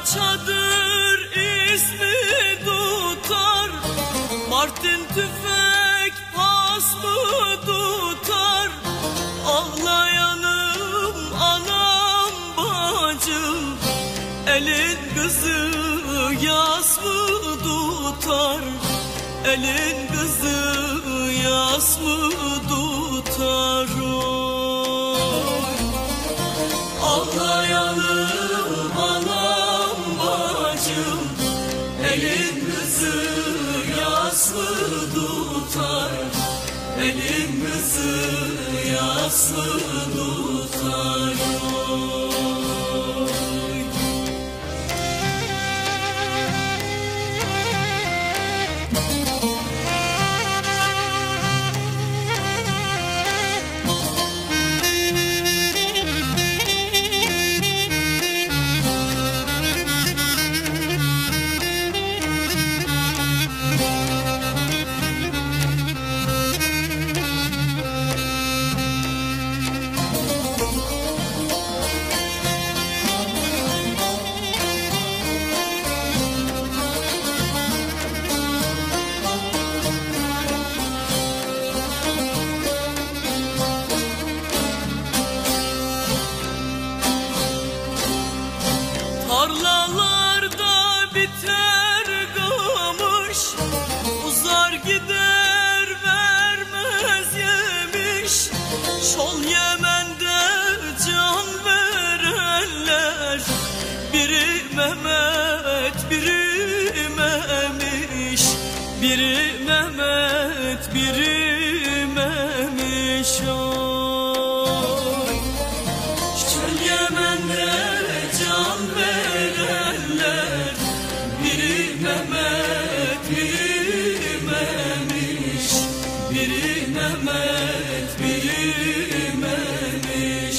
çadır ismi tutar, Martin tüfek pas mı tutar? Ağlayanım anam bacım, elin kızı yas mı tutar? Elin kızı yas mı tutar? Ağlayanım anam bacım, elin kızı yas mı tutar? Elin kızı yas mı tutar? Tarlalarda biter kamış, uzar gider vermez yemiş. Şol Yemen'de can verenler, biri Mehmet biri Memiş, biri Mehmet biri Memiş. Oy. Şol Yemen'de can verenler, biri Mehmet biri Memiş, biri Mehmet biri Memiş.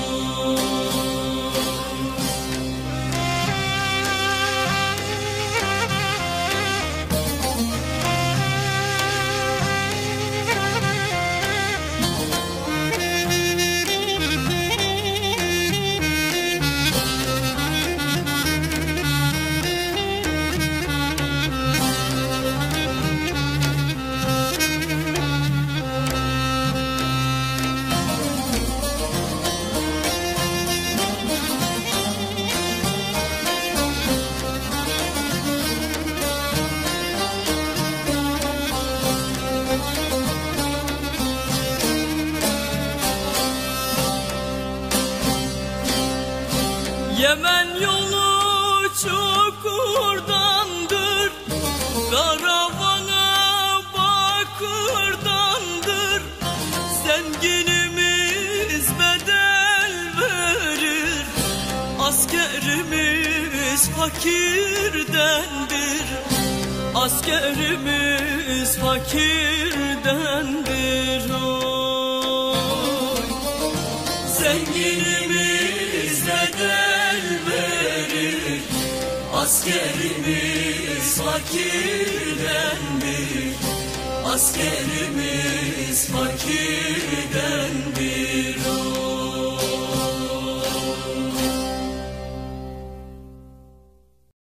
Yemen yolu çukurdandır, karavana bakırdandır. Zenginimiz bedel verir, askerimiz fakirdendir. Askerimiz fakirdendir. Oy. Zenginimiz bedel verir, askerimiz fakirdendir. Askerimiz fakirdendir.